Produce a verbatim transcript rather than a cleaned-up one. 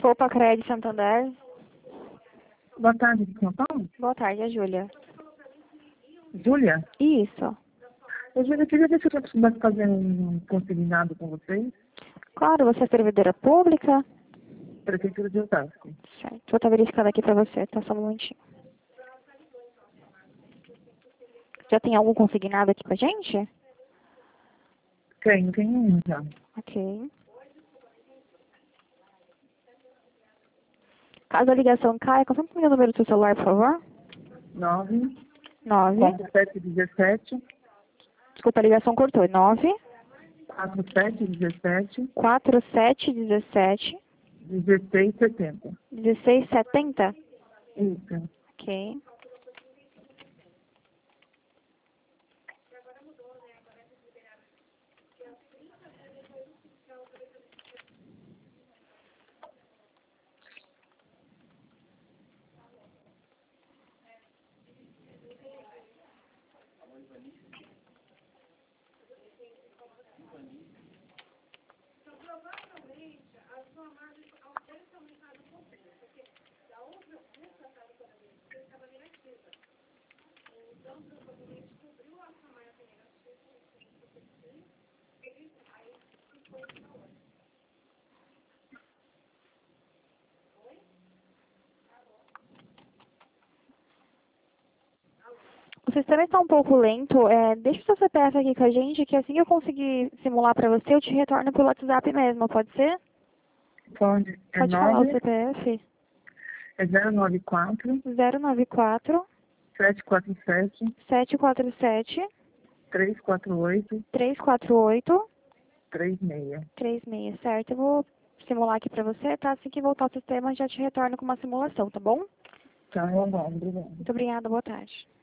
Copa Cred Santander. Boa tarde, de São Paulo. Boa tarde, é Júlia. Júlia? Isso. Eu Júlia, eu queria ver se eu pudesse fazer um consignado com vocês. Claro, você é servidora pública? Prefeitura de Osasco. Certo. Vou estar verificando aqui para você, tá? Só um momentinho. Já tem algum consignado aqui com a gente? Tenho, tenho um já. Ok. Caso a ligação caia, confirma o número do seu celular, por favor. nove, Nove. quatro sete um sete, Desculpa, a ligação cortou. Nove. quatro sete um sete, Quatro sete dezessete. dezesseis setenta. Dezesseis setenta. Isso. Ok. O sistema está um pouco lento. É, deixa o seu C P F aqui com a gente, que assim que eu conseguir simular para você, eu te retorno pelo WhatsApp mesmo, pode ser? Pode. É Pode falar o nove, C P F. é zero nove quatro, zero nove quatro, sete quatro sete, sete quatro sete, três quatro oito, três quatro oito, três seis. três seis, certo? Eu vou simular aqui para você, tá? Assim que voltar o sistema, eu já te retorno com uma simulação, tá bom? Tá, bom, obrigada. Muito obrigada, boa tarde.